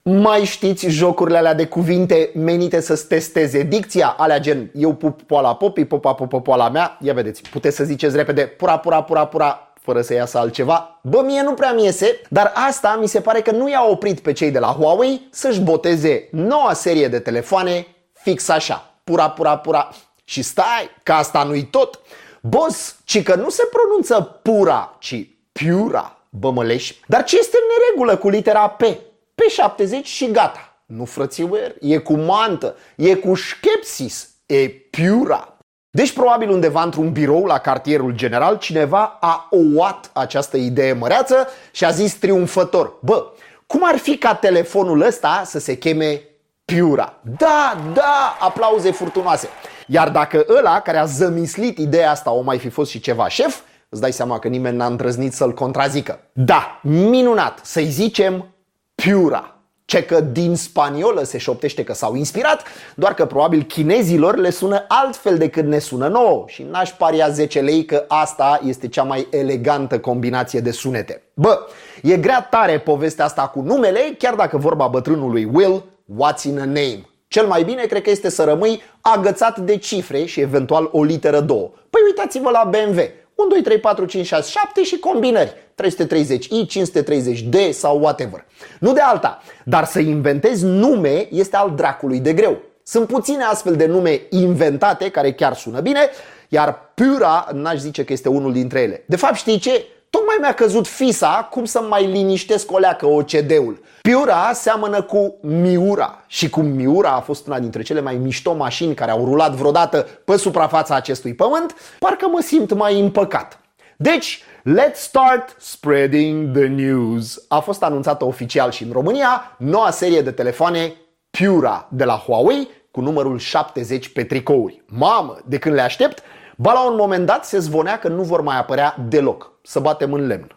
Mai știți jocurile alea de cuvinte menite să-ți testeze dicția? Alea gen, eu pup poala popii, popa popă poala mea. Ia vedeți, puteți să ziceți repede pura, pura, pura, pura, fără să iasă altceva. Bă, mie nu prea mi iese, dar asta mi se pare că nu i-a oprit pe cei de la Huawei să-și boteze noua serie de telefoane fix așa. Pura, pura, pura. Și stai, că asta nu-i tot. Boss, ci că nu se pronunță pura, ci piura, bămăleși. Dar ce este în neregulă cu litera P? P70 și gata. Nu, frățiuer, e cu mantă, e cu șchepsis, e piura. Deci probabil undeva într-un birou la cartierul general cineva a ouat această idee măreață și a zis triumfător: bă, cum ar fi ca telefonul ăsta să se cheme piura? Da, da, aplauze furtunoase. Iar dacă ăla care a zămislit ideea asta o mai fi fost și ceva șef, îți dai seama că nimeni n-a îndrăznit să-l contrazică. Da, minunat, să-i zicem piura. Ce că din spaniolă se șoptește că s-au inspirat, doar că probabil chinezilor le sună altfel decât ne sună nouă și n-aș paria 10 lei că asta este cea mai elegantă combinație de sunete. Bă, e grea tare povestea asta cu numele, chiar dacă vorba bătrânului Will, what's in a name? Cel mai bine cred că este să rămâi agățat de cifre și eventual o literă 2. Păi uitați-vă la BMW. 1, 2, 3, 4, 5, 6, 7 și combinări 330i, 530d sau whatever. Nu de alta, dar să inventezi nume este al dracului de greu. Sunt puține astfel de nume inventate care chiar sună bine, iar Pura n-aș zice că este unul dintre ele. De fapt, știi ce? Tocmai mi-a căzut fisa cum să mai liniștesc o leacă OCD-ul. Piura seamănă cu Miura și cum Miura a fost una dintre cele mai mișto mașini care au rulat vreodată pe suprafața acestui pământ, parcă mă simt mai împăcat. Deci, let's start spreading the news. A fost anunțată oficial și în România noua serie de telefoane Piura de la Huawei cu numărul 70 pe tricouri. Mamă, de când le aștept, ba la un moment dat se zvonea că nu vor mai apărea deloc. Să batem în lemn.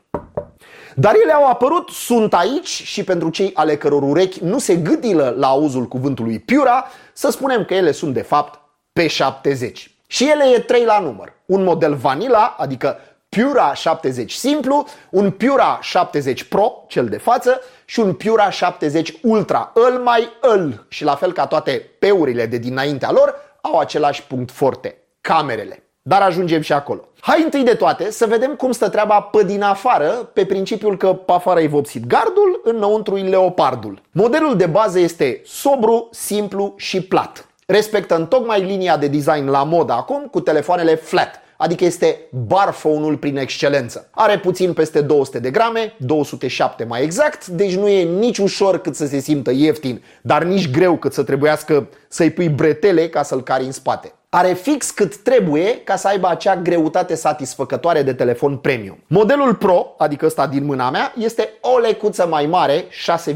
Dar ele au apărut, sunt aici și pentru cei ale căror urechi nu se gâdilă la auzul cuvântului Piura, să spunem că ele sunt de fapt P70. Și ele e 3 la număr. Un model Vanilla, adică Piura 70 simplu, un Piura 70 Pro, cel de față, și un Piura 70 Ultra, îl mai îl. Și la fel ca toate P-urile de dinaintea lor, au același punct forte, camerele. Dar ajungem și acolo. Hai întâi de toate să vedem cum stă treaba pe din afară, pe principiul că pe afară e vopsit gardul, înăuntru e leopardul. Modelul de bază este sobru, simplu și plat. Respectă întocmai linia de design la modă acum cu telefoanele flat, adică este bar phone-ul prin excelență. Are puțin peste 200 de grame, 207 mai exact, deci nu e nici ușor cât să se simtă ieftin, dar nici greu cât să trebuiască să-i pui bretele ca să-l cari în spate. Are fix cât trebuie ca să aibă acea greutate satisfăcătoare de telefon premium. Modelul Pro, adică ăsta din mâna mea, este o lecuță mai mare,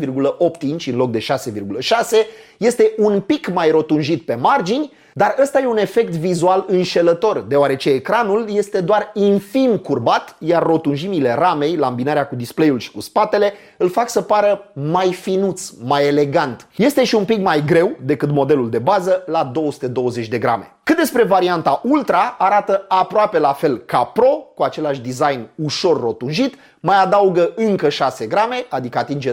6,8 inch în loc de 6,6, este un pic mai rotunjit pe margini, dar ăsta e un efect vizual înșelător, deoarece ecranul este doar infim curbat, iar rotunjimile ramei, la îmbinarea cu display-ul și cu spatele, îl fac să pară mai finuț, mai elegant. Este și un pic mai greu decât modelul de bază, la 220 de grame. Cât despre varianta Ultra, arată aproape la fel ca Pro, cu același design ușor rotunjit, mai adaugă încă 6 grame, adică atinge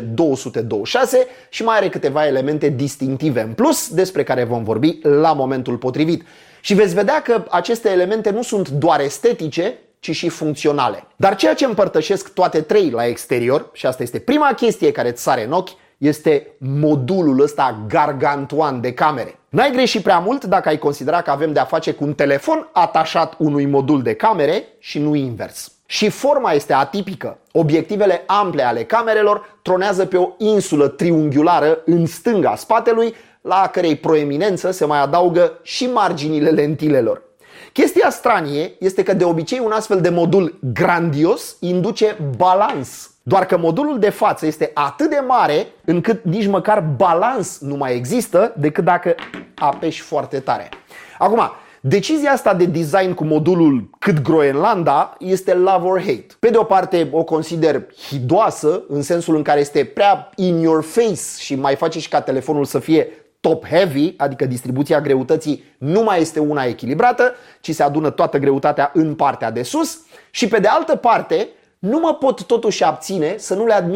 226 și mai are câteva elemente distinctive în plus, despre care vom vorbi la momentul potrivit. Și veți vedea că aceste elemente nu sunt doar estetice, ci și funcționale. Dar ceea ce împărtășesc toate trei la exterior, și asta este prima chestie care îți sare în ochi, este modulul ăsta gargantuan de camere. N-ai greșit prea mult dacă ai considera că avem de-a face cu un telefon atașat unui modul de camere și nu invers. Și forma este atipică. Obiectivele ample ale camerelor tronează pe o insulă triunghiulară în stânga spatelui, la cărei proeminență se mai adaugă și marginile lentilelor. Chestia stranie este că de obicei un astfel de modul grandios induce balans. Doar că modulul de față este atât de mare încât nici măcar balans nu mai există decât dacă apeși foarte tare. Acum, decizia asta de design cu modulul cât Groenlanda este love or hate. Pe de o parte o consider hidoasă în sensul în care este prea in your face și mai face și ca telefonul să fie top heavy, adică distribuția greutății nu mai este una echilibrată, ci se adună toată greutatea în partea de sus. Și pe de altă parte, nu mă pot totuși abține să nu le admir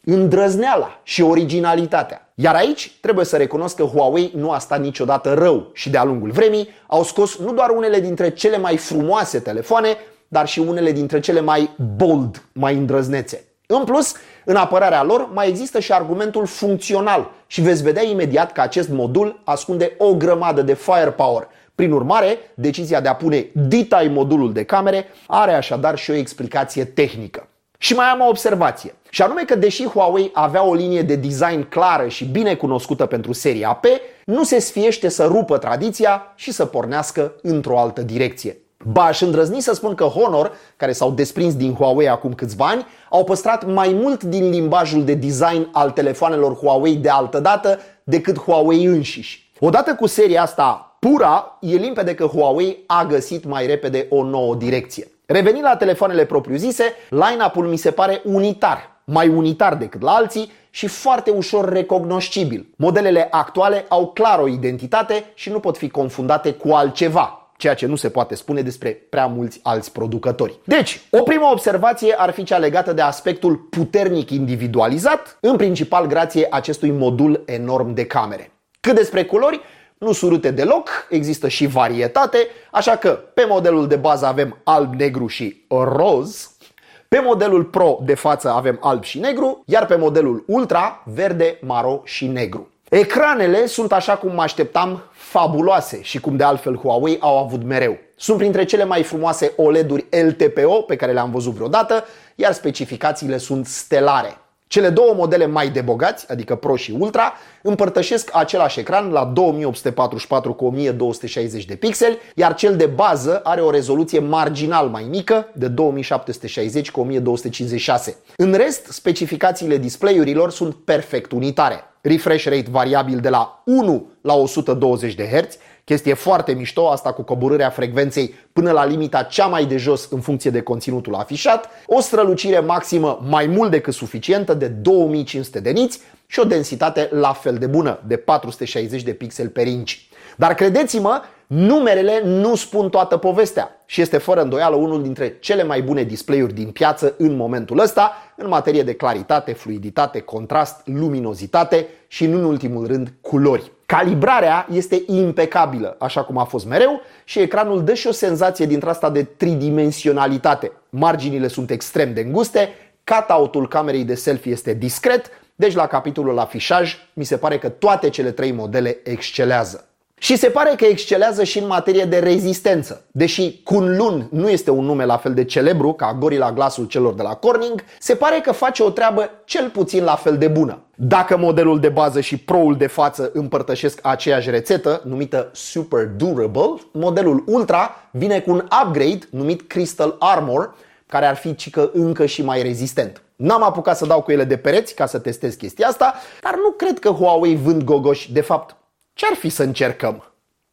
îndrăzneala și originalitatea. Iar aici trebuie să recunosc că Huawei nu a stat niciodată rău și de-a lungul vremii au scos nu doar unele dintre cele mai frumoase telefoane, dar și unele dintre cele mai bold, mai îndrăznețe. În plus, în apărarea lor mai există și argumentul funcțional și veți vedea imediat că acest modul ascunde o grămadă de firepower. Prin urmare, decizia de a pune D-Type modulul de camere are așadar și o explicație tehnică. Și mai am o observație, și anume că deși Huawei avea o linie de design clară și bine cunoscută pentru seria P, nu se sfiește să rupă tradiția și să pornească într-o altă direcție. Ba, aș îndrăzni să spun că Honor, care s-au desprins din Huawei acum câțiva ani, au păstrat mai mult din limbajul de design al telefoanelor Huawei de altădată decât Huawei înșiși. Odată cu seria asta pura, e limpede că Huawei a găsit mai repede o nouă direcție. Revenind la telefoanele propriu-zise, line-up-ul mi se pare unitar, mai unitar decât la alții și foarte ușor recognoscibil. Modelele actuale au clar o identitate și nu pot fi confundate cu altceva, ceea ce nu se poate spune despre prea mulți alți producători. Deci, o primă observație ar fi cea legată de aspectul puternic individualizat, în principal grație acestui modul enorm de camere. Cât despre culori, nu surâte deloc, există și varietate, așa că pe modelul de bază avem alb, negru și roz. Pe modelul Pro de față avem alb și negru, iar pe modelul Ultra, verde, maro și negru. Ecranele sunt, așa cum mă așteptam, fabuloase și cum de altfel Huawei au avut mereu. Sunt printre cele mai frumoase OLED-uri LTPO pe care le-am văzut vreodată, iar specificațiile sunt stelare. Cele două modele mai de bogați, adică Pro și Ultra, împărtășesc același ecran la 2844 cu 1260 de pixeli, iar cel de bază are o rezoluție marginal mai mică, de 2760 cu 1256. În rest, specificațiile display-urilor sunt perfect unitare. Refresh rate variabil de la 1 la 120 de Hz, chestie foarte mișto, asta cu coborârea frecvenței până la limita cea mai de jos în funcție de conținutul afișat, o strălucire maximă mai mult decât suficientă de 2500 de niți și o densitate la fel de bună, de 460 de pixeli per inch. Dar credeți-mă, numerele nu spun toată povestea și este fără îndoială unul dintre cele mai bune display-uri din piață în momentul ăsta, în materie de claritate, fluiditate, contrast, luminozitate și, în ultimul rând, culori. Calibrarea este impecabilă, așa cum a fost mereu, și ecranul dă și o senzație dintre asta de tridimensionalitate. Marginile sunt extrem de înguste, cut-out-ul camerei de selfie este discret, deci la capitolul afișaj mi se pare că toate cele trei modele excelează. Și se pare că excelează și în materie de rezistență. Deși Kunlun nu este un nume la fel de celebru ca Gorilla Glass-ul celor de la Corning, se pare că face o treabă cel puțin la fel de bună. Dacă modelul de bază și Pro-ul de față împărtășesc aceeași rețetă, numită Super Durable, modelul Ultra vine cu un upgrade numit Crystal Armor, care ar fi cică încă și mai rezistent. N-am apucat să dau cu ele de pereți ca să testez chestia asta, dar nu cred că Huawei vând gogoși. De fapt, ce-ar fi să încercăm?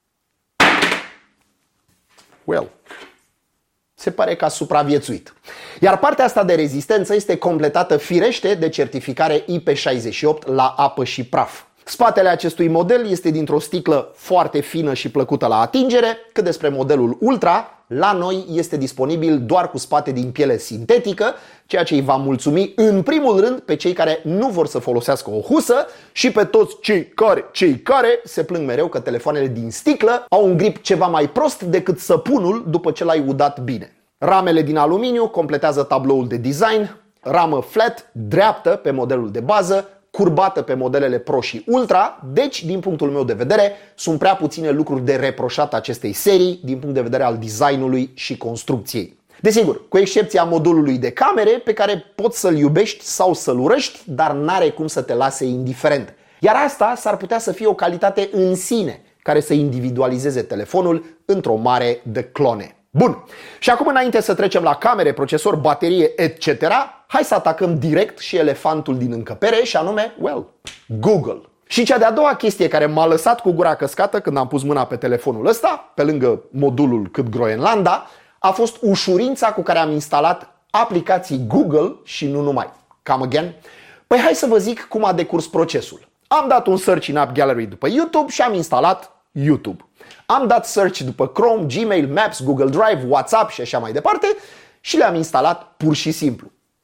Se pare că a supraviețuit. Iar partea asta de rezistență este completată firește de certificare IP68 la apă și praf. Spatele acestui model este dintr-o sticlă foarte fină și plăcută la atingere, cât despre modelul Ultra, la noi este disponibil doar cu spate din piele sintetică, ceea ce îi va mulțumi în primul rând pe cei care nu vor să folosească o husă și pe toți cei care se plâng mereu că telefoanele din sticlă au un grip ceva mai prost decât săpunul după ce l-ai udat bine. Ramele din aluminiu completează tabloul de design, ramă flat, dreaptă pe modelul de bază, curbată pe modelele Pro și Ultra, deci, din punctul meu de vedere, sunt prea puține lucruri de reproșat acestei serii din punct de vedere al designului și construcției. Desigur, cu excepția modulului de camere, pe care poți să-l iubești sau să-l urăști, dar n-are cum să te lase indiferent. Iar asta s-ar putea să fie o calitate în sine, care să individualizeze telefonul într-o mare de clone. Bun, și acum înainte să trecem la camere, procesor, baterie, etc., hai să atacăm direct și elefantul din încăpere și anume, Google. Și cea de-a doua chestie care m-a lăsat cu gura căscată când am pus mâna pe telefonul ăsta, pe lângă modulul cât Groenlanda, a fost ușurința cu care am instalat aplicații Google și nu numai. Come again? Păi hai să vă zic cum a decurs procesul. Am dat un search în App Gallery după YouTube și am instalat YouTube. Am dat search după Chrome, Gmail, Maps, Google Drive, WhatsApp și așa mai departe și le-am instalat pur și simplu.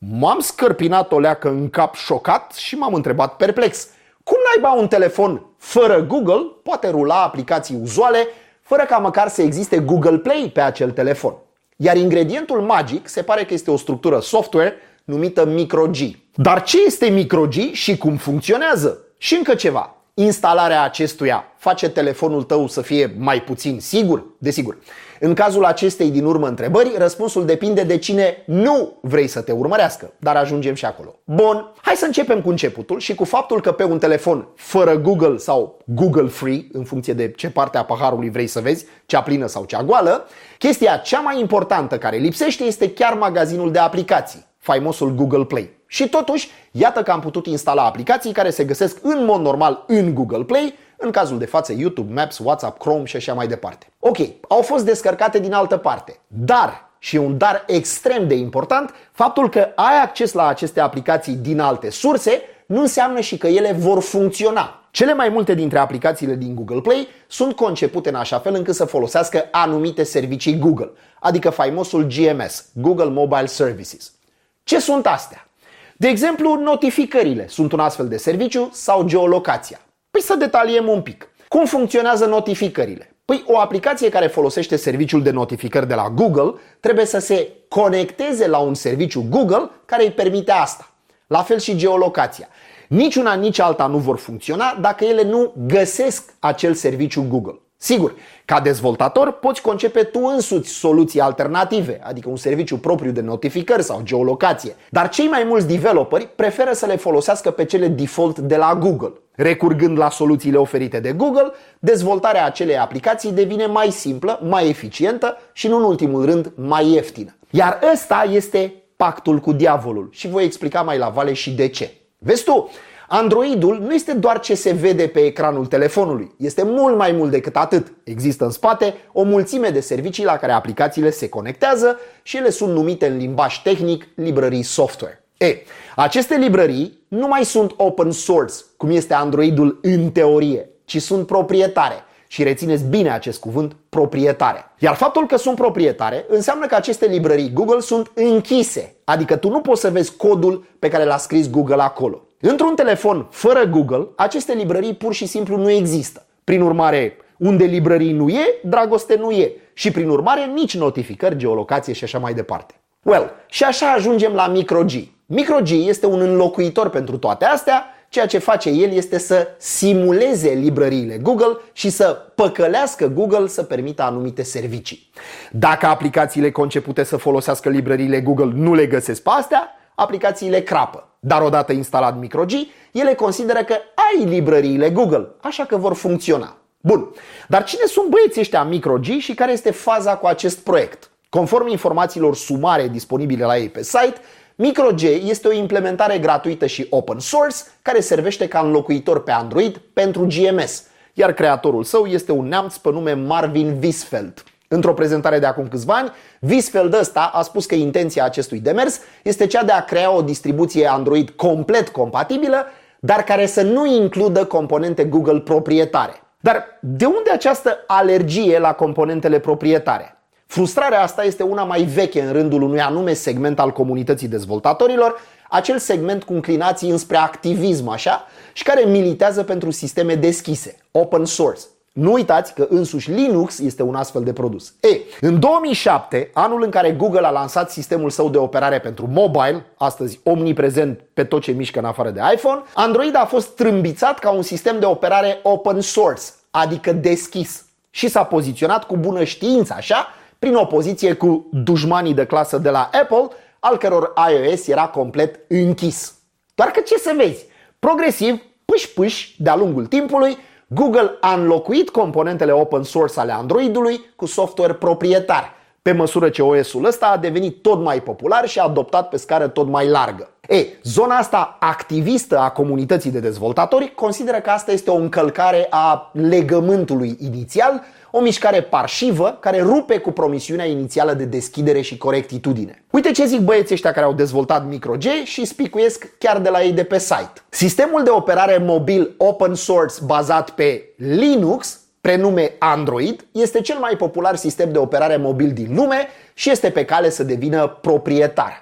M-am scărpinat o leacă în cap șocat și m-am întrebat perplex. Cum naiba un telefon fără Google poate rula aplicații uzuale fără ca măcar să existe Google Play pe acel telefon? Iar ingredientul magic se pare că este o structură software numită MicroG. Dar ce este MicroG și cum funcționează? Și încă ceva. Instalarea acestuia face telefonul tău să fie mai puțin sigur? Desigur. În cazul acestei din urmă întrebări, răspunsul depinde de cine nu vrei să te urmărească, dar ajungem și acolo. Bun, hai să începem cu începutul și cu faptul că pe un telefon fără Google sau Google Free, în funcție de ce parte a paharului vrei să vezi, cea plină sau cea goală, chestia cea mai importantă care lipsește este chiar magazinul de aplicații, faimosul Google Play. Și totuși, iată că am putut instala aplicații care se găsesc în mod normal în Google Play, în cazul de față YouTube, Maps, WhatsApp, Chrome și așa mai departe. Ok, au fost descărcate din altă parte, dar, și un dar extrem de important, faptul că ai acces la aceste aplicații din alte surse nu înseamnă și că ele vor funcționa. Cele mai multe dintre aplicațiile din Google Play sunt concepute în așa fel încât să folosească anumite servicii Google, adică faimosul GMS, Google Mobile Services. Ce sunt astea? De exemplu, notificările sunt un astfel de serviciu sau geolocația. Păi să detaliem un pic. Cum funcționează notificările? Păi o aplicație care folosește serviciul de notificări de la Google trebuie să se conecteze la un serviciu Google care îi permite asta. La fel și geolocația. Nici una, nici alta nu vor funcționa dacă ele nu găsesc acel serviciu Google. Sigur, ca dezvoltator poți concepe tu însuți soluții alternative, adică un serviciu propriu de notificări sau geolocație, dar cei mai mulți developeri preferă să le folosească pe cele default de la Google. Recurgând la soluțiile oferite de Google, dezvoltarea acelei aplicații devine mai simplă, mai eficientă și, nu în ultimul rând, mai ieftină. Iar ăsta este pactul cu diavolul și voi explica mai la vale și de ce. Vezi tu, Androidul nu este doar ce se vede pe ecranul telefonului, este mult mai mult decât atât. Există în spate o mulțime de servicii la care aplicațiile se conectează și ele sunt numite în limbaj tehnic librării software. Aceste librării nu mai sunt open source, cum este Androidul în teorie, ci sunt proprietare. Și rețineți bine acest cuvânt, proprietare. Iar faptul că sunt proprietare înseamnă că aceste librării Google sunt închise, adică tu nu poți să vezi codul pe care l-a scris Google acolo. Într-un telefon fără Google, aceste librării pur și simplu nu există. Prin urmare, unde librării nu e, dragoste nu e. Și prin urmare, nici notificări, geolocație și așa mai departe. Și așa ajungem la MicroG. MicroG este un înlocuitor pentru toate astea. Ceea ce face el este să simuleze librăriile Google și să păcălească Google să permită anumite servicii. Dacă aplicațiile concepute să folosească librăriile Google nu le găsesc pe astea, aplicațiile crapă. Dar odată instalat MicroG, ele consideră că ai librăriile Google, așa că vor funcționa. Bun, dar cine sunt băieții ăștia MicroG și care este faza cu acest proiect? Conform informațiilor sumare disponibile la ei pe site, MicroG este o implementare gratuită și open source care servește ca înlocuitor pe Android pentru GMS, iar creatorul său este un neamț pe nume Marvin Visfeld. Într-o prezentare de acum câțiva ani, Visfeld ăsta a spus că intenția acestui demers este cea de a crea o distribuție Android complet compatibilă, dar care să nu includă componente Google proprietare. Dar de unde această alergie la componentele proprietare? Frustrarea asta este una mai veche în rândul unui anume segment al comunității dezvoltatorilor, acel segment cu înclinații înspre activism, așa, și care militează pentru sisteme deschise, open source. Nu uitați că însuși Linux este un astfel de produs. În 2007, anul în care Google a lansat sistemul său de operare pentru mobile, astăzi omniprezent pe tot ce mișcă în afară de iPhone, Android a fost trâmbițat ca un sistem de operare open source, adică deschis. Și s-a poziționat cu bună știință, așa, prin opoziție cu dușmanii de clasă de la Apple, al căror iOS era complet închis. Doar că ce să vezi, progresiv, pâș-pâș, de-a lungul timpului, Google a înlocuit componentele open source ale Androidului cu software proprietar, pe măsură ce OS-ul ăsta a devenit tot mai popular și adoptat pe scară tot mai largă. Zona asta activistă a comunității de dezvoltatori consideră că asta este o încălcare a legământului inițial, o mișcare parșivă care rupe cu promisiunea inițială de deschidere și corectitudine. Uite ce zic băieții ăștia care au dezvoltat MicroG și spicuiesc chiar de la ei de pe site. Sistemul de operare mobil open source bazat pe Linux, prenume Android, este cel mai popular sistem de operare mobil din lume și este pe cale să devină proprietar.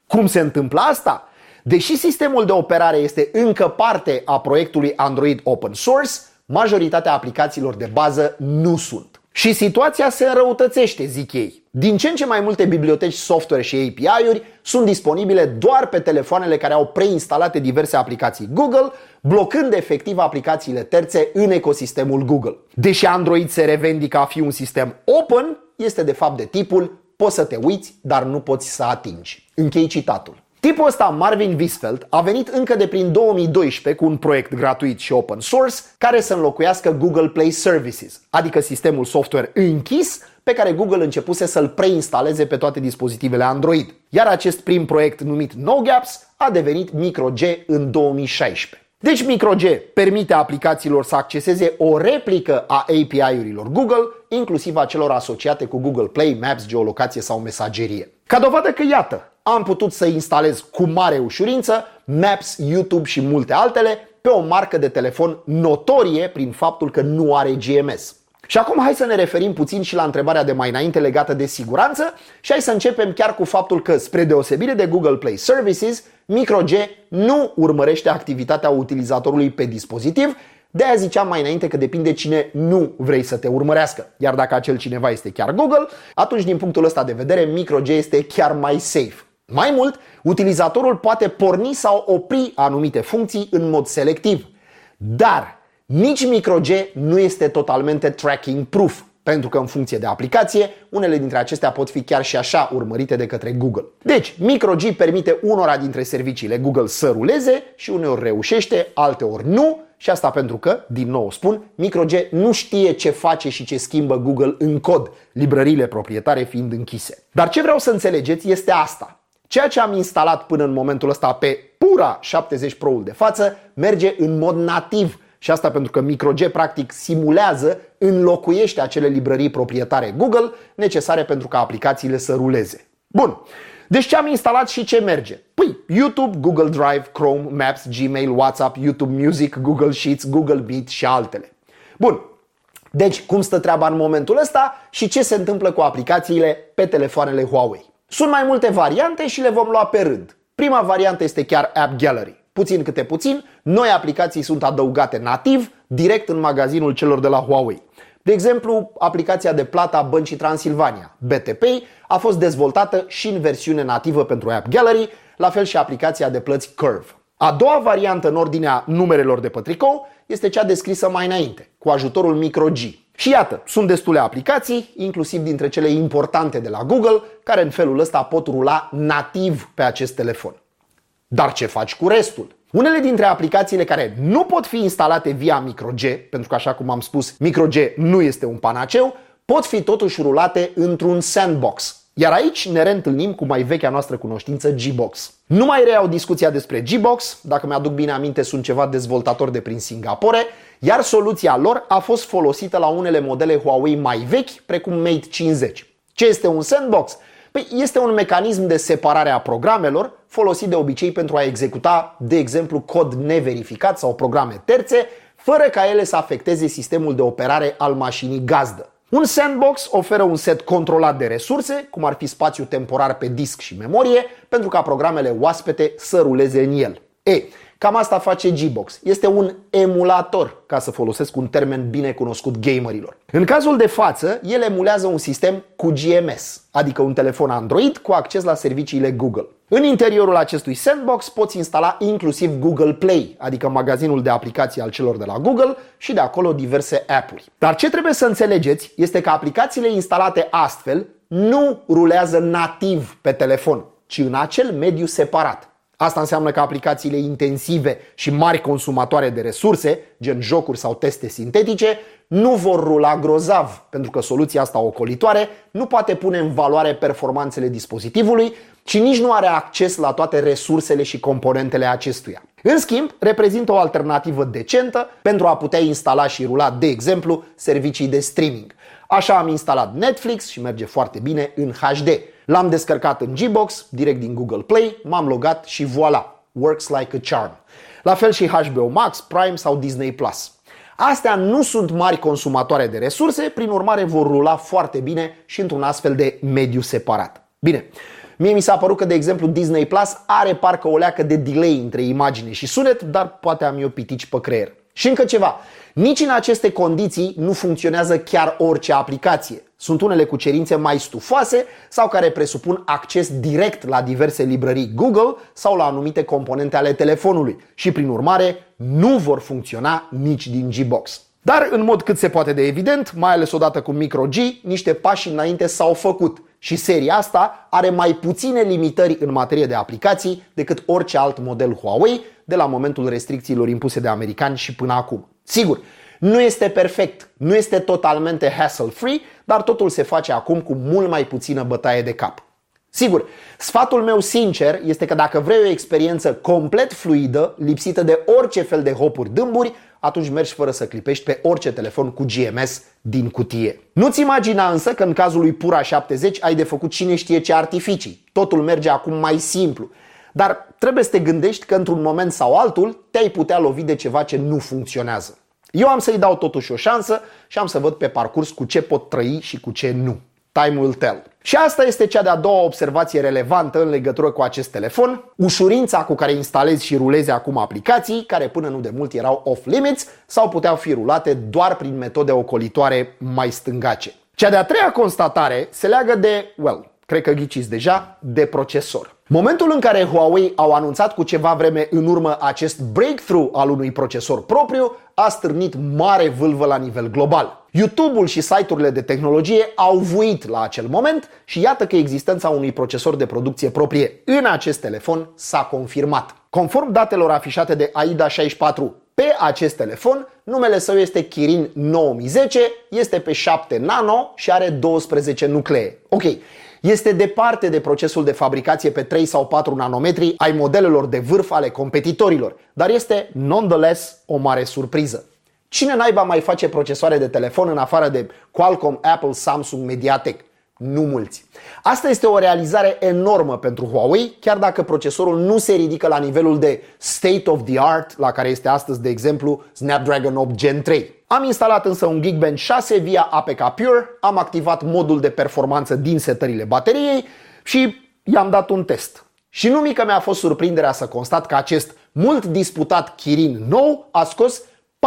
Cum se întâmplă asta? Deși sistemul de operare este încă parte a proiectului Android Open Source, majoritatea aplicațiilor de bază nu sunt. Și situația se înrăutățește, zic ei. Din ce în ce mai multe biblioteci software și API-uri sunt disponibile doar pe telefoanele care au preinstalate diverse aplicații Google, blocând efectiv aplicațiile terțe în ecosistemul Google. Deși Android se revendică a fi un sistem open, este de fapt de tipul poți să te uiți, dar nu poți să atingi. Închei citatul. Tipul ăsta, Marvin Visfeld, a venit încă de prin 2012 cu un proiect gratuit și open source care să înlocuiască Google Play Services, adică sistemul software închis pe care Google începuse să-l preinstaleze pe toate dispozitivele Android. Iar acest prim proiect numit NoGaps a devenit MicroG în 2016. Deci MicroG permite aplicațiilor să acceseze o replică a API-urilor Google, inclusiv a celor asociate cu Google Play, Maps, geolocație sau mesagerie. Ca dovadă că, iată, am putut să instalez cu mare ușurință Maps, YouTube și multe altele pe o marcă de telefon notorie prin faptul că nu are GMS. Și acum hai să ne referim puțin și la întrebarea de mai înainte legată de siguranță și hai să începem chiar cu faptul că, spre deosebire de Google Play Services, MicroG nu urmărește activitatea utilizatorului pe dispozitiv. De-aia ziceam mai înainte că depinde cine nu vrei să te urmărească. Iar dacă acel cineva este chiar Google, atunci din punctul ăsta de vedere MicroG este chiar mai safe. Mai mult, utilizatorul poate porni sau opri anumite funcții în mod selectiv. Dar nici MicroG nu este totalmente tracking proof, pentru că în funcție de aplicație, unele dintre acestea pot fi chiar și așa urmărite de către Google. Deci, MicroG permite unora dintre serviciile Google să ruleze și uneori reușește, alteori nu, și asta pentru că, din nou spun, MicroG nu știe ce face și ce schimbă Google în cod, librăriile proprietare fiind închise. Dar ce vreau să înțelegeți este asta. Ceea ce am instalat până în momentul ăsta pe Pura 70 Pro-ul de față merge în mod nativ. Și asta pentru că MicroG practic simulează, înlocuiește acele librării proprietare Google necesare pentru ca aplicațiile să ruleze. Bun, deci ce am instalat și ce merge? Păi, YouTube, Google Drive, Chrome, Maps, Gmail, WhatsApp, YouTube Music, Google Sheets, Google Meet și altele. Bun, deci cum stă treaba în momentul ăsta și ce se întâmplă cu aplicațiile pe telefoanele Huawei? Sunt mai multe variante și le vom lua pe rând. Prima variantă este chiar App Gallery. Puțin câte puțin, noi aplicații sunt adăugate nativ, direct în magazinul celor de la Huawei. De exemplu, aplicația de plată a Băncii Transilvania, BT Pay, a fost dezvoltată și în versiune nativă pentru App Gallery, la fel și aplicația de plăți Curve. A doua variantă în ordinea numerelor de pe tricou este cea descrisă mai înainte, cu ajutorul MicroG. Și iată, sunt destule aplicații, inclusiv dintre cele importante de la Google, care în felul ăsta pot rula nativ pe acest telefon. Dar ce faci cu restul? Unele dintre aplicațiile care nu pot fi instalate via MicroG, pentru că așa cum am spus, MicroG nu este un panaceu, pot fi totuși rulate într-un sandbox. Iar aici ne reîntâlnim cu mai vechea noastră cunoștință Gbox. Nu mai reiau discuția despre Gbox, dacă mi-aduc bine aminte sunt ceva dezvoltatori de prin Singapore, iar soluția lor a fost folosită la unele modele Huawei mai vechi, precum Mate 50. Ce este un sandbox? Păi este un mecanism de separare a programelor folosit de obicei pentru a executa, de exemplu, cod neverificat sau programe terțe, fără ca ele să afecteze sistemul de operare al mașinii gazdă. Un sandbox oferă un set controlat de resurse, cum ar fi spațiu temporar pe disc și memorie, pentru ca programele oaspete să ruleze în el. Cam asta face Gbox. Este un emulator, ca să folosesc un termen bine cunoscut gamerilor. În cazul de față, el emulează un sistem cu GMS, adică un telefon Android cu acces la serviciile Google. În interiorul acestui sandbox poți instala inclusiv Google Play, adică magazinul de aplicații al celor de la Google și de acolo diverse app-uri. Dar ce trebuie să înțelegeți este că aplicațiile instalate astfel nu rulează nativ pe telefon, ci în acel mediu separat. Asta înseamnă că aplicațiile intensive și mari consumatoare de resurse, gen jocuri sau teste sintetice, nu vor rula grozav, pentru că soluția asta ocolitoare nu poate pune în valoare performanțele dispozitivului, ci nici nu are acces la toate resursele și componentele acestuia. În schimb, reprezintă o alternativă decentă pentru a putea instala și rula, de exemplu, servicii de streaming. Așa am instalat Netflix și merge foarte bine în HD. L-am descărcat în Gbox, direct din Google Play, m-am logat și voilà, works like a charm. La fel și HBO Max, Prime sau Disney+. Astea nu sunt mari consumatoare de resurse, prin urmare vor rula foarte bine și într-un astfel de mediu separat. Bine, Mie mi s-a părut că, de exemplu, Disney Plus are parcă o leacă de delay între imagine și sunet, dar poate am eu pitici pe creier. Și încă ceva, nici în aceste condiții nu funcționează chiar orice aplicație. Sunt unele cu cerințe mai stufoase sau care presupun acces direct la diverse librării Google sau la anumite componente ale telefonului și, prin urmare, nu vor funcționa nici din Gbox. Dar, în mod cât se poate de evident, mai ales odată cu Micro G, niște pași înainte s-au făcut și seria asta are mai puține limitări în materie de aplicații decât orice alt model Huawei de la momentul restricțiilor impuse de americani și până acum. Sigur, nu este perfect, nu este totalmente hassle-free, dar totul se face acum cu mult mai puțină bătaie de cap. Sigur, sfatul meu sincer este că dacă vrei o experiență complet fluidă, lipsită de orice fel de hopuri dâmburi, atunci mergi fără să clipești pe orice telefon cu GMS din cutie. Nu-ți imagina însă că în cazul lui Pura 70 ai de făcut cine știe ce artificii. Totul merge acum mai simplu. Dar trebuie să te gândești că într-un moment sau altul te-ai putea lovi de ceva ce nu funcționează. Eu am să-i dau totuși o șansă și am să văd pe parcurs cu ce pot trăi și cu ce nu. Time will tell. Și asta este cea de-a doua observație relevantă în legătură cu acest telefon, ușurința cu care instalezi și rulezi acum aplicații care până nu de mult erau off-limits sau puteau fi rulate doar prin metode ocolitoare mai stângace. Cea de-a treia constatare se leagă de, cred că ghiciți deja, de procesor. Momentul în care Huawei au anunțat cu ceva vreme în urmă acest breakthrough al unui procesor propriu a stârnit mare vâlvă la nivel global. YouTube-ul și site-urile de tehnologie au vuit la acel moment și iată că existența unui procesor de producție proprie în acest telefon s-a confirmat. Conform datelor afișate de AIDA64 pe acest telefon, numele său este Kirin 9010, este pe 7 nano și are 12 nuclee. Ok. Este departe de procesul de fabricație pe 3 sau 4 nanometri ai modelelor de vârf ale competitorilor, dar este nonetheless o mare surpriză. Cine naiba mai face procesoare de telefon în afară de Qualcomm, Apple, Samsung, Mediatek? Nu mulți. Asta este o realizare enormă pentru Huawei, chiar dacă procesorul nu se ridică la nivelul de state of the art la care este astăzi, de exemplu, Snapdragon 8 Gen 3. Am instalat însă un Geekbench 6 via APK Pure, am activat modul de performanță din setările bateriei și i-am dat un test. Și nu mică mi-a fost surprinderea să constat că acest mult disputat Kirin nou a scos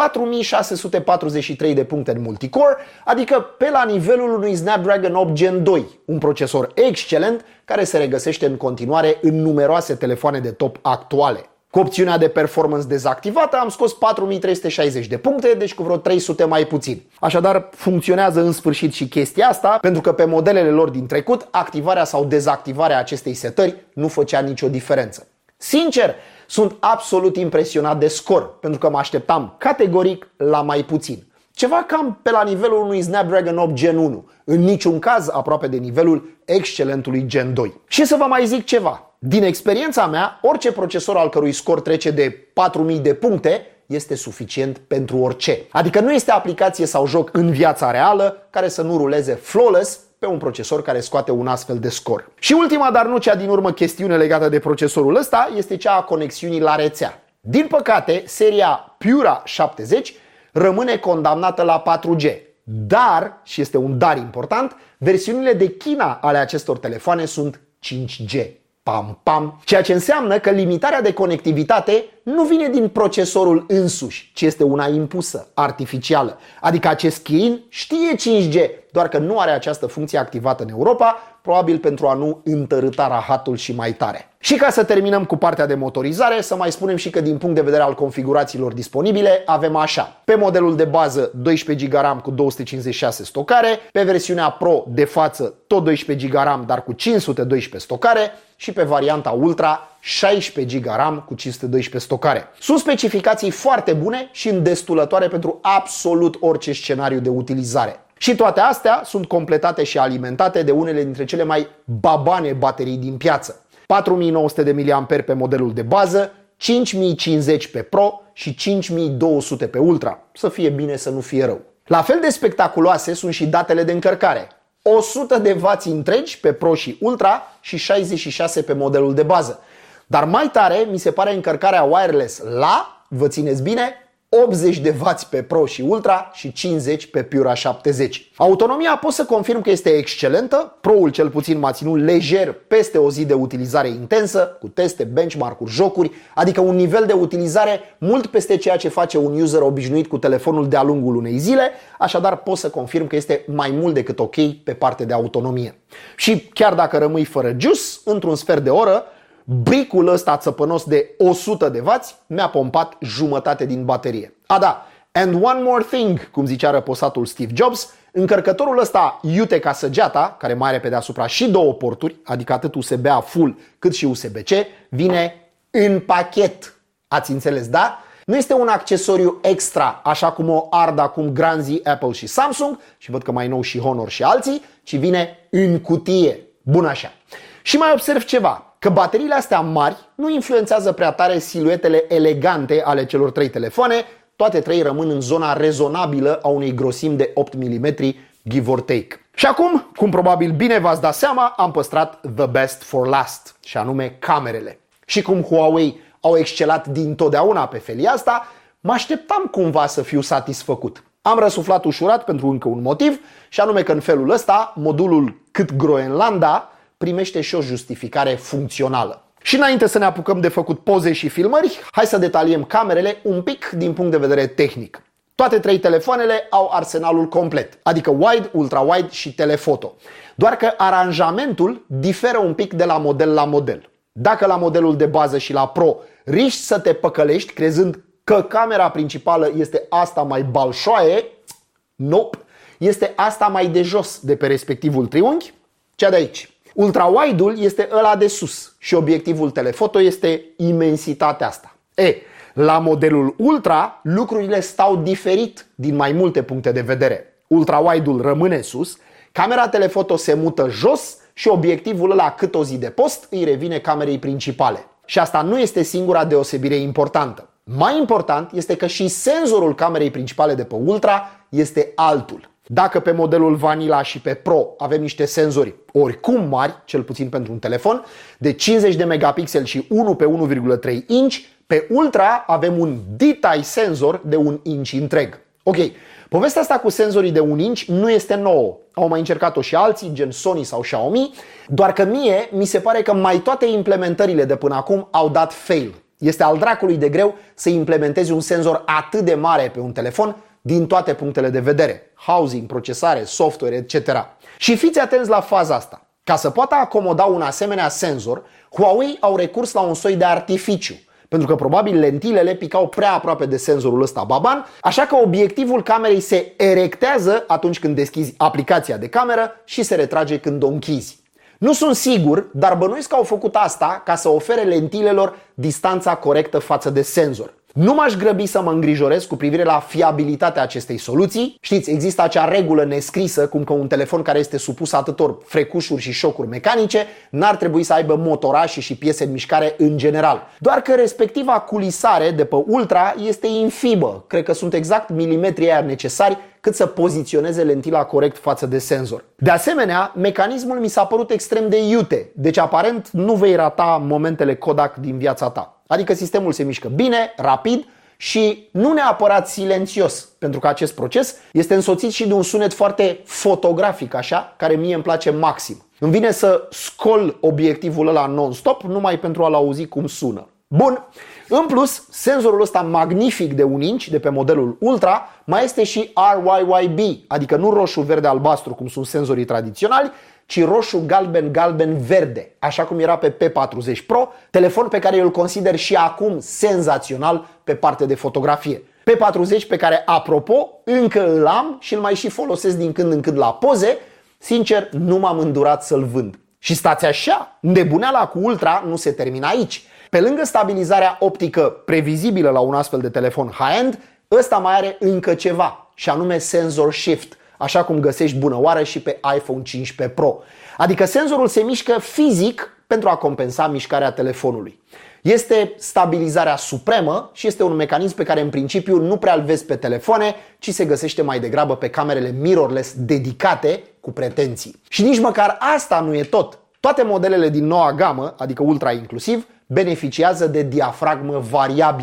4643 de puncte în multicore, adică pe la nivelul unui Snapdragon 8 Gen 2, un procesor excelent care se regăsește în continuare în numeroase telefoane de top actuale. Cu opțiunea de performance dezactivată am scos 4360 de puncte, deci cu vreo 300 mai puțin. Așadar, funcționează în sfârșit și chestia asta, pentru că pe modelele lor din trecut, activarea sau dezactivarea acestei setări nu făcea nicio diferență. Sincer, sunt absolut impresionat de scor, pentru că mă așteptam categoric la mai puțin. Ceva cam pe la nivelul unui Snapdragon 8 Gen 1, în niciun caz aproape de nivelul excelentului Gen 2. Și să vă mai zic ceva. Din experiența mea, orice procesor al cărui scor trece de 4000 de puncte este suficient pentru orice. Adică nu este aplicație sau joc în viața reală care să nu ruleze flawless pe un procesor care scoate un astfel de scor. Și ultima, dar nu cea din urmă chestiune legată de procesorul ăsta este cea a conexiunii la rețea. Din păcate, seria Pura 70 rămâne condamnată la 4G. Dar, și este un dar important, versiunile de China ale acestor telefoane sunt 5G. Pam, pam. Ceea ce înseamnă că limitarea de conectivitate nu vine din procesorul însuși, ci este una impusă, artificială. Adică acest Kirin știe 5G, doar că nu are această funcție activată în Europa, probabil pentru a nu întărâta rahatul și mai tare. Și ca să terminăm cu partea de motorizare, să mai spunem și că din punct de vedere al configurațiilor disponibile, avem așa. Pe modelul de bază 12 GB RAM cu 256 stocare, pe versiunea Pro de față tot 12 GB RAM dar cu 512 stocare și pe varianta Ultra 16 GB RAM cu 512 stocare. Sunt specificații foarte bune și îndestulătoare pentru absolut orice scenariu de utilizare. Și toate astea sunt completate și alimentate de unele dintre cele mai babane baterii din piață. 4900 de mAh pe modelul de bază, 5050 pe Pro și 5200 pe Ultra. Să fie bine, să nu fie rău. La fel de spectaculoase sunt și datele de încărcare. 100 de W întregi pe Pro și Ultra și 66 pe modelul de bază. Dar mai tare mi se pare încărcarea wireless la, vă țineți bine, 80 de W pe Pro și Ultra și 50 pe Pura 70. Autonomia pot să confirm că este excelentă. Pro-ul cel puțin m-a ținut lejer peste o zi de utilizare intensă, cu teste, benchmark-uri, jocuri, adică un nivel de utilizare mult peste ceea ce face un user obișnuit cu telefonul de-a lungul unei zile, așadar pot să confirm că este mai mult decât ok pe partea de autonomie. Și chiar dacă rămâi fără juice, într-un sfert de oră, bricul ăsta țăpănos de 100 de W mi-a pompat jumătate din baterie. A, da, and one more thing, cum zicea răposatul Steve Jobs, încărcătorul ăsta iute ca săgeata, care mai are pe deasupra și două porturi, adică atât USB-A full cât și USB-C, vine în pachet. Ați înțeles, da? Nu este un accesoriu extra, așa cum o ard acum granzii Apple și Samsung, și văd că mai nou și Honor și alții, ci vine în cutie. Bun așa. Și mai observ ceva, că bateriile astea mari nu influențează prea tare siluetele elegante ale celor trei telefoane, toate trei rămân în zona rezonabilă a unei grosimi de 8 mm, give or take. Și acum, cum probabil bine v-ați dat seama, am păstrat the best for last, și anume camerele. Și cum Huawei au excelat dintotdeauna pe felia asta, mă așteptam cumva să fiu satisfăcut. Am răsuflat ușurat pentru încă un motiv, și anume că în felul ăsta, modulul cât Groenlanda primește și o justificare funcțională. Și înainte să ne apucăm de făcut poze și filmări, hai să detaliem camerele un pic din punct de vedere tehnic. Toate trei telefoanele au arsenalul complet, adică wide, ultra-wide și telefoto. Doar că aranjamentul diferă un pic de la model la model. Dacă la modelul de bază și la Pro riști să te păcălești crezând că camera principală este asta mai balșoaie, nope, este asta mai de jos de pe respectivul triunghi, cea de aici. Ultra-wide-ul este ăla de sus și obiectivul telefoto este imensitatea asta. La modelul Ultra lucrurile stau diferit din mai multe puncte de vedere. Ultra-wide-ul rămâne sus, camera telefoto se mută jos și obiectivul ăla cât o zi de post îi revine camerei principale. Și asta nu este singura deosebire importantă. Mai important este că și senzorul camerei principale de pe Ultra este altul. Dacă pe modelul Vanilla și pe Pro avem niște senzori oricum mari, cel puțin pentru un telefon, de 50 de megapixeli și 1 pe 1,3 inch, pe Ultra avem un detail senzor de 1 inch întreg. Ok, povestea asta cu senzorii de 1 inch nu este nouă. Au mai încercat-o și alții, gen Sony sau Xiaomi, doar că mie mi se pare că mai toate implementările de până acum au dat fail. Este al dracului de greu să implementezi un senzor atât de mare pe un telefon din toate punctele de vedere. Housing, procesare, software, etc. Și fiți atenți la faza asta. Ca să poată acomoda un asemenea senzor, Huawei au recurs la un soi de artificiu, pentru că probabil lentilele picau prea aproape de senzorul ăsta baban, așa că obiectivul camerei se erectează atunci când deschizi aplicația de cameră și se retrage când o închizi. Nu sunt sigur, dar bănuiesc că au făcut asta ca să ofere lentilelor distanța corectă față de senzor. Nu m-aș grăbi să mă îngrijorez cu privire la fiabilitatea acestei soluții. Știți, există acea regulă nescrisă cum că un telefon care este supus atâtor frecușuri și șocuri mecanice n-ar trebui să aibă motorașe și piese în mișcare în general. Doar că respectiva culisare de pe Ultra este infimă. Cred că sunt exact milimetrii aia necesari cât să poziționeze lentila corect față de senzor. De asemenea, mecanismul mi s-a părut extrem de iute, deci aparent nu vei rata momentele Kodak din viața ta. Adică sistemul se mișcă bine, rapid și nu neapărat silențios, pentru că acest proces este însoțit și de un sunet foarte fotografic, așa, care mie îmi place maxim. Îmi vine să scol obiectivul ăla non-stop numai pentru a-l auzi cum sună. Bun, în plus, senzorul ăsta magnific de 1 inch de pe modelul Ultra mai este și RYYB, adică nu roșu, verde, albastru cum sunt senzorii tradiționali, ci roșu, galben, galben, verde, așa cum era pe P40 Pro, telefon pe care eu îl consider și acum senzațional pe partea de fotografie. P40 pe care, apropo, încă îl am și îl mai și folosesc din când în când la poze, sincer, nu m-am îndurat să-l vând. Și stați așa, nebuneala cu Ultra nu se termină aici. Pe lângă stabilizarea optică previzibilă la un astfel de telefon high-end, ăsta mai are încă ceva, și anume senzor shift, așa cum găsești bună oară și pe iPhone 15 Pro. Adică senzorul se mișcă fizic pentru a compensa mișcarea telefonului. Este stabilizarea supremă și este un mecanism pe care în principiu nu prea îl vezi pe telefoane, ci se găsește mai degrabă pe camerele mirrorless dedicate cu pretenții. Și nici măcar asta nu e tot. Toate modelele din noua gamă, adică Ultra inclusiv, beneficiază de diafragmă variabilă,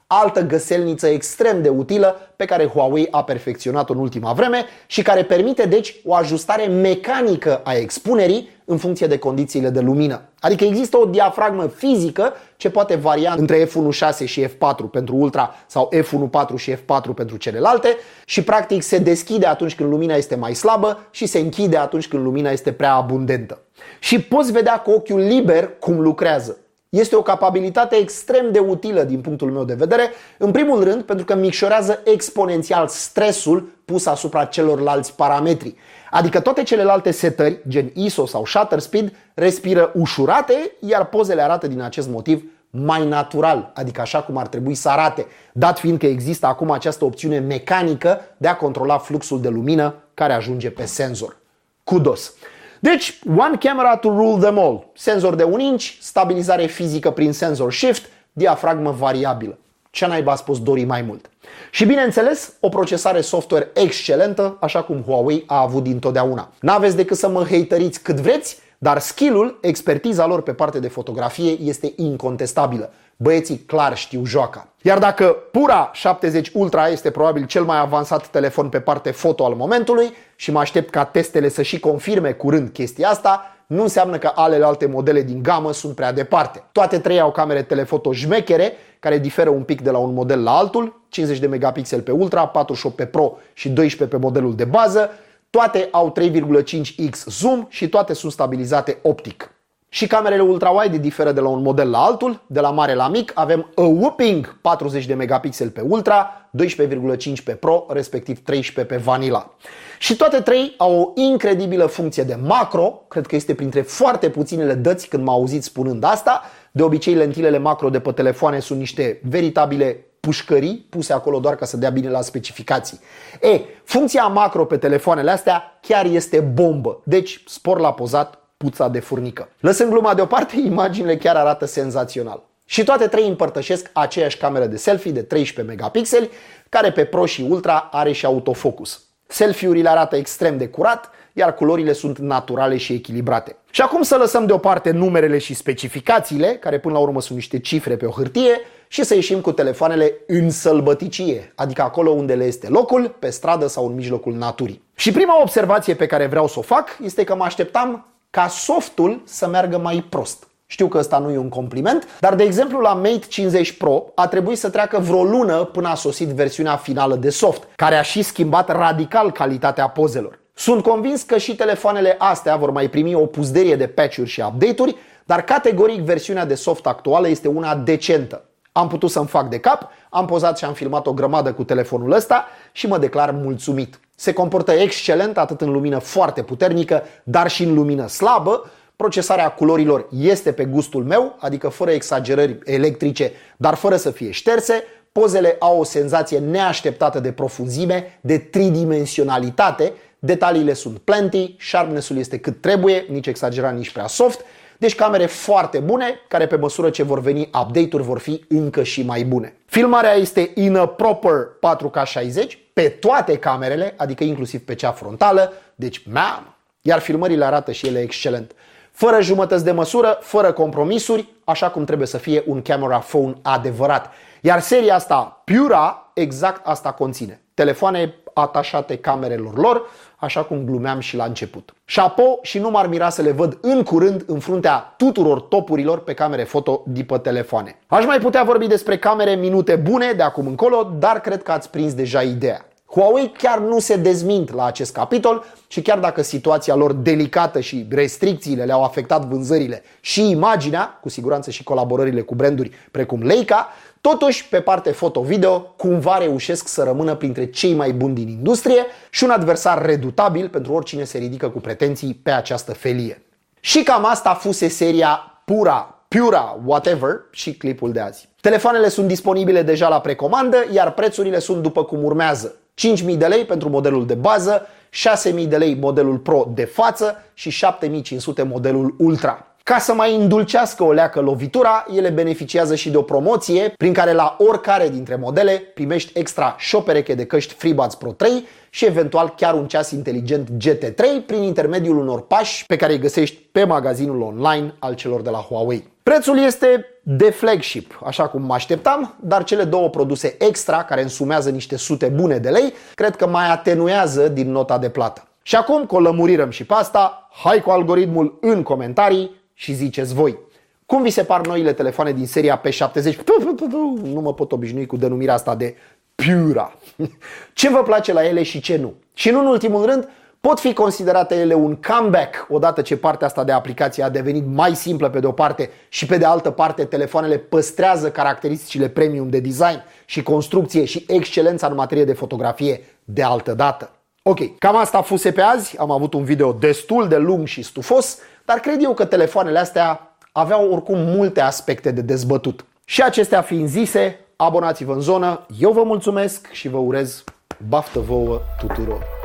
Altă găselniță extrem de utilă pe care Huawei a perfecționat-o în ultima vreme și care permite deci o ajustare mecanică a expunerii în funcție de condițiile de lumină. Adică există o diafragmă fizică ce poate varia între f1.6 și f4 pentru ultra sau f1.4 și f4 pentru celelalte și practic se deschide atunci când lumina este mai slabă și se închide atunci când lumina este prea abundentă. Și poți vedea cu ochiul liber cum lucrează. Este o capabilitate extrem de utilă din punctul meu de vedere, în primul rând pentru că micșorează exponențial stresul pus asupra celorlalți parametri. Adică toate celelalte setări, gen ISO sau shutter speed, respiră ușurate, iar pozele arată din acest motiv mai natural, adică așa cum ar trebui să arate, dat fiind că există acum această opțiune mecanică de a controla fluxul de lumină care ajunge pe senzor. Kudos! Deci, one camera to rule them all. Senzor de 1 inch, stabilizare fizică prin sensor shift, diafragmă variabilă. Ce naiba ați poți dori mai mult? Și bineînțeles, o procesare software excelentă, așa cum Huawei a avut dintotdeauna. N-aveți decât să mă hateriți cât vreți, dar skill-ul, expertiza lor pe partea de fotografie este incontestabilă. Băieții clar știu joaca. Iar dacă Pura 70 Ultra este probabil cel mai avansat telefon pe parte foto al momentului și mă aștept ca testele să și confirme curând chestia asta, nu înseamnă că alte modele din gamă sunt prea departe. Toate trei au camere telefoto șmechere, care diferă un pic de la un model la altul, 50 de megapixeli pe Ultra, 48 pe Pro și 12 pe modelul de bază. Toate au 3,5x zoom și toate sunt stabilizate optic. Și camerele ultra-wide diferă de la un model la altul, de la mare la mic avem a whopping 40 de megapixeli pe Ultra, 12,5 pe Pro, respectiv 13 pe Vanilla. Și toate trei au o incredibilă funcție de macro, cred că este printre foarte puținele dăți când m-au auzit spunând asta. De obicei lentilele macro de pe telefoane sunt niște veritabile pușcării puse acolo doar ca să dea bine la specificații. Funcția macro pe telefoanele astea chiar este bombă, deci spor la pozat, puța de furnică. Lăsând gluma deoparte, imaginile chiar arată senzațional. Și toate trei împărtășesc aceeași cameră de selfie de 13 megapixeli, care pe Pro și Ultra are și autofocus. Selfie-urile arată extrem de curat, iar culorile sunt naturale și echilibrate. Și acum să lăsăm deoparte numerele și specificațiile, care până la urmă sunt niște cifre pe o hârtie, și să ieșim cu telefoanele în sălbăticie, adică acolo unde le este locul, pe stradă sau în mijlocul naturii. Și prima observație pe care vreau să o fac este că mă așteptam ca softul să meargă mai prost. Știu că ăsta nu e un compliment, dar de exemplu la Mate 50 Pro a trebuit să treacă vreo lună până a sosit versiunea finală de soft, care a și schimbat radical calitatea pozelor. Sunt convins că și telefoanele astea vor mai primi o puzderie de patch-uri și update-uri, dar categoric versiunea de soft actuală este una decentă. Am putut să-mi fac de cap, am pozat și am filmat o grămadă cu telefonul ăsta și mă declar mulțumit. Se comportă excelent atât în lumină foarte puternică, dar și în lumină slabă. Procesarea culorilor este pe gustul meu, adică fără exagerări electrice, dar fără să fie șterse. Pozele au o senzație neașteptată de profunzime, de tridimensionalitate. Detaliile sunt plenty, sharpness-ul este cât trebuie, nici exagerat, nici prea soft. Deci camere foarte bune, care pe măsură ce vor veni update-uri vor fi încă și mai bune. Filmarea este in a proper 4K60 pe toate camerele, adică inclusiv pe cea frontală, deci mamă! Iar filmările arată și ele excelent. Fără jumătăți de măsură, fără compromisuri, așa cum trebuie să fie un camera phone adevărat. Iar seria asta, Pura, exact asta conține. Telefoane atașate camerelor lor, așa cum glumeam și la început. Chapeau și nu m-ar mira să le văd în curând în fruntea tuturor topurilor pe camere foto de pe telefoane. Aș mai putea vorbi despre camere minute bune de acum încolo, dar cred că ați prins deja ideea. Huawei chiar nu se dezmint la acest capitol și chiar dacă situația lor delicată și restricțiile le-au afectat vânzările și imaginea, cu siguranță și colaborările cu branduri precum Leica, totuși pe parte foto-video cumva reușesc să rămână printre cei mai buni din industrie și un adversar redutabil pentru oricine se ridică cu pretenții pe această felie. Și cam asta fuse seria Pura, whatever și clipul de azi. Telefoanele sunt disponibile deja la precomandă, iar prețurile sunt după cum urmează. 5.000 de lei pentru modelul de bază, 6.000 de lei modelul Pro de față și 7.500 modelul Ultra. Ca să mai îndulcească o leacă lovitura, ele beneficiază și de o promoție prin care la oricare dintre modele primești extra și o pereche de căști FreeBuds Pro 3 și eventual chiar un ceas inteligent GT3 prin intermediul unor pași pe care îi găsești pe magazinul online al celor de la Huawei. Prețul este de flagship, așa cum mă așteptam, dar cele două produse extra, care însumează niște sute bune de lei, cred că mai atenuează din nota de plată. Și acum că o lămurirăm și pe asta, hai cu algoritmul în comentarii și ziceți voi. Cum vi se par noile telefoane din seria P70? Nu mă pot obișnui cu denumirea asta de Pura. Ce vă place la ele și ce nu? Și nu în ultimul rând, pot fi considerate ele un comeback odată ce partea asta de aplicație a devenit mai simplă pe de o parte și pe de altă parte telefoanele păstrează caracteristicile premium de design și construcție și excelența în materie de fotografie de altă dată. Ok, cam asta a fost pe azi, am avut un video destul de lung și stufos, dar cred eu că telefoanele astea aveau oricum multe aspecte de dezbătut. Și acestea fiind zise, abonați-vă în zonă, eu vă mulțumesc și vă urez baftă vouă tuturor!